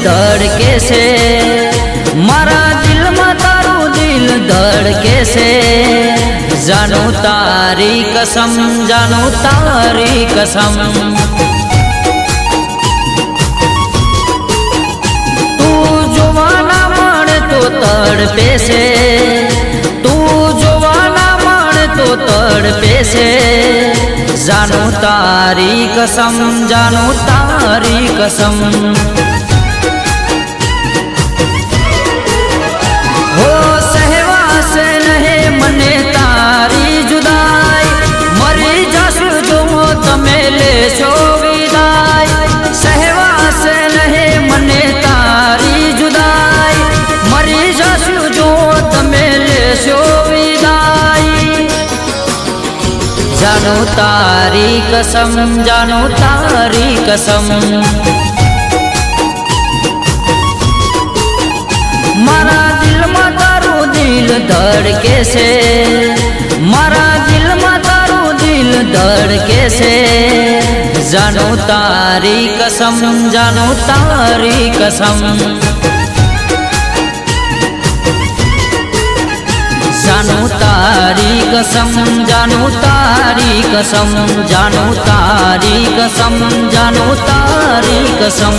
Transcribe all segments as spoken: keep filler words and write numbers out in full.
धड़के से, मारा दिल में तारू दिल धड़के से। जानू तारी कसम, जानू तारी कसम। तू जोवाना मन तो तड़पे से, तू जोवाना मन तो तड़पे से। जानू तारी कसम, जानू तारी कसम। हो सहवा से नहे मने तारी जुदाई, मरी जसु जो तमे ले सो विदाई। सहवा से नहे मने तारी जुदाई, मरी जसु जो तमे ले सो विदाई। जानू तारी कसम, जानू तारी कसम। मारा दिल में तारू दिल धड़के से, मारा दिल में तारू दिल धड़के से। जानू तारी कसम, जानू तारी कसम। जानू तारी कसम, जानू तारी कसम। जानू तारी कसम, जानू तारी कसम।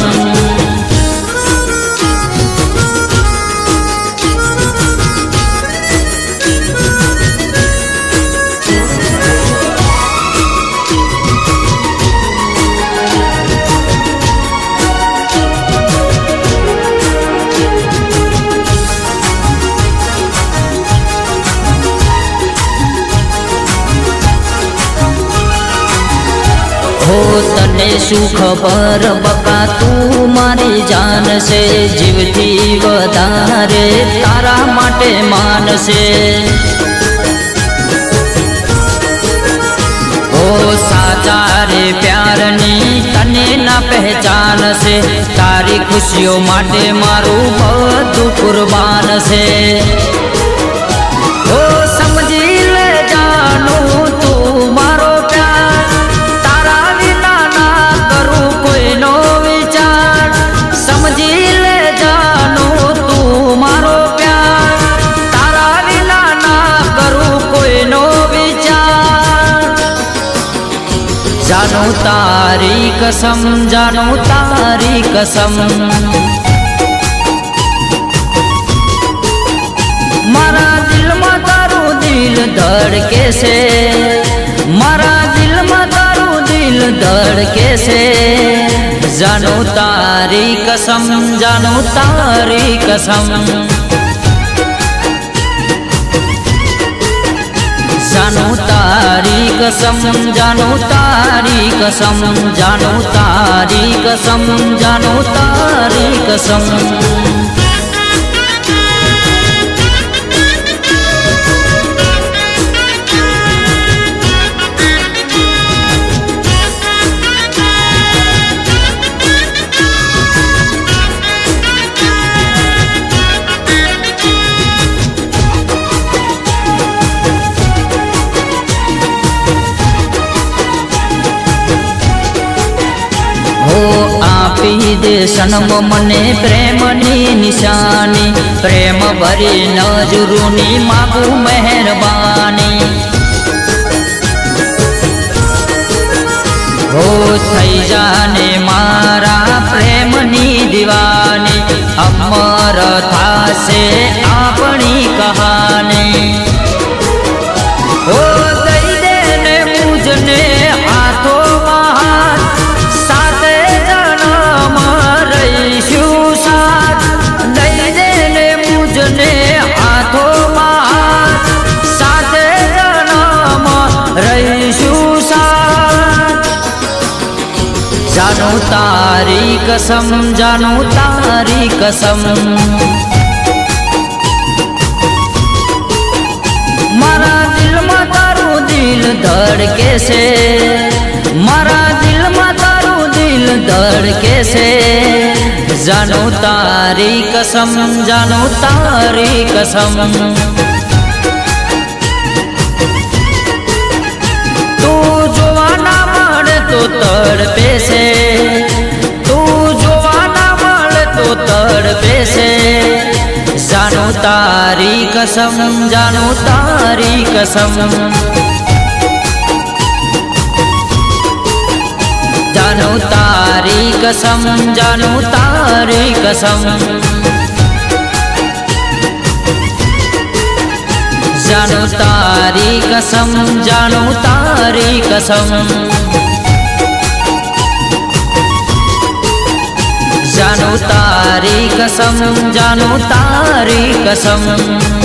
हो तने सुख पर बका तू मारी जान से, जीवती वधारे तारा माटे मान से। हो साचा रे प्यारनी तने ना पहचान से, तारी खुशियों माटे मारू बधु कुर्बान से। हो समझी ले जानू तू मारो प्यार, तारा विना ना करूँ कोई नो विचार। समझी ले जानू तू मारो प्यार, तारा विना ना करूँ कोई नो विचार। जानू तारी कसम, जानू तारी कसम। मारा दिल में तारू दिल धड़के से, मारा दिल में तारू दिल धड़के से। जानू तारी कसम, जानू तारी कसम। जानू तारी कसम, जानू तारी कसम। जानू तारी कसम, जानू तारी कसम। हो आपी दे सनम मने प्रेमनी निशानी, प्रेम भरी नजरूनी मागू मेहरबानी। हो थई जाने मारा प्रेमनी दीवानी, अमर थासे आपनी कहानी। हो दई देने मुझने हाथों जानू तारी कसम, जानू तारी कसम। मारा दिल में तारू दिल धड़के से, मारा दिल में तारू दिल धड़के से। जानू तारी कसम, जानू तारी कसम। तू जोवाना मन तो तड़पे से, तू जोवाना मन तो तड़पे से। जानू तारी कसम, जानू तारी कसम, जानू तारी कसम, जानू तारी कसम, जानू तारी कसम, जानू तारी कसम, जानू तारी कसम, जानू तारी कसम।